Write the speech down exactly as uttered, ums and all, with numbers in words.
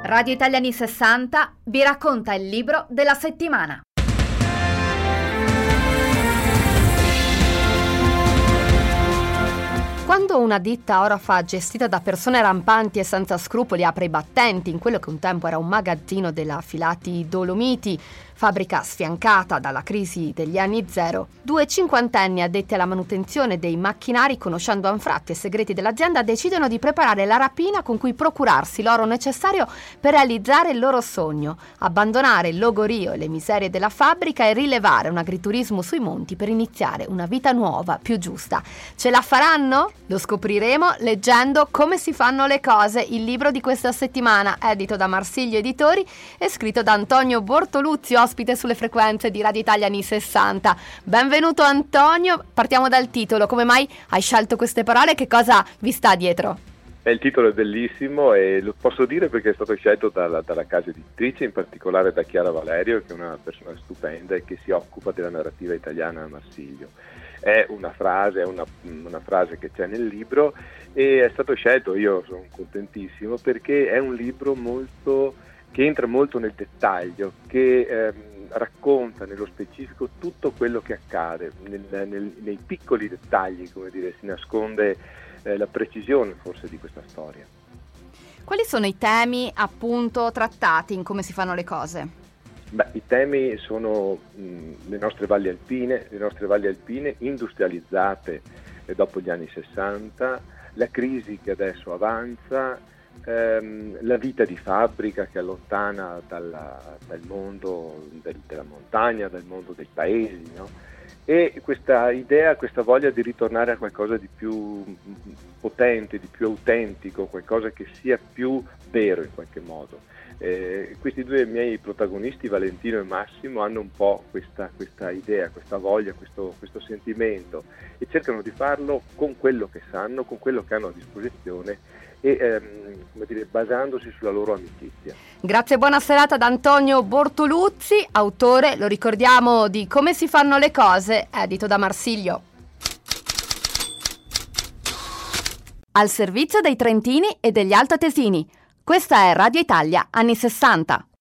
Radio Italia anni sessanta vi racconta il libro della settimana. Quando una ditta ora fa gestita da persone rampanti e senza scrupoli apre i battenti in quello che un tempo era un magazzino della Filati Dolomiti, fabbrica sfiancata dalla crisi degli anni zero, due cinquantenni addetti alla manutenzione dei macchinari, conoscendo anfratti e segreti dell'azienda, decidono di preparare la rapina con cui procurarsi l'oro necessario per realizzare il loro sogno, abbandonare il logorio e le miserie della fabbrica e rilevare un agriturismo sui monti per iniziare una vita nuova, più giusta. Ce la faranno? Lo scopriremo leggendo Come si fanno le cose, il libro di questa settimana, edito da Marsilio Editori e scritto da Antonio Bortoluzzi, ospite sulle frequenze di Radio Italia anni sessanta. Benvenuto Antonio, partiamo dal titolo. Come mai hai scelto queste parole? Che cosa vi sta dietro? Eh, il titolo è bellissimo e lo posso dire perché è stato scelto dalla, dalla casa editrice, in particolare da Chiara Valerio, che è una persona stupenda e che si occupa della narrativa italiana a Marsilio. È una frase, è una, una frase che c'è nel libro e è stato scelto, io sono contentissimo, perché è un libro molto che entra molto nel dettaglio, che ehm, racconta nello specifico tutto quello che accade, nel, nel, nei piccoli dettagli, come dire, si nasconde eh, la precisione forse di questa storia. Quali sono i temi appunto trattati in Come si fanno le cose? Beh, i temi sono mh, le nostre valli alpine, le nostre valli alpine industrializzate eh, dopo gli anni sessanta, la crisi che adesso avanza, ehm, la vita di fabbrica che allontana dalla, dal mondo del, della montagna, dal mondo dei paesi, no? E questa idea, questa voglia di ritornare a qualcosa di più potente, di più autentico, qualcosa che sia più vero in qualche modo. Eh, questi due miei protagonisti, Valentino e Massimo, hanno un po' questa, questa idea, questa voglia, questo, questo sentimento e cercano di farlo con quello che sanno, con quello che hanno a disposizione e ehm, come dire, basandosi sulla loro amicizia. Grazie, buona serata ad Antonio Bortoluzzi, autore, lo ricordiamo, di Come si fanno le cose, edito da Marsilio. Al servizio dei trentini e degli altoatesini. Questa è Radio Italia anni sessanta.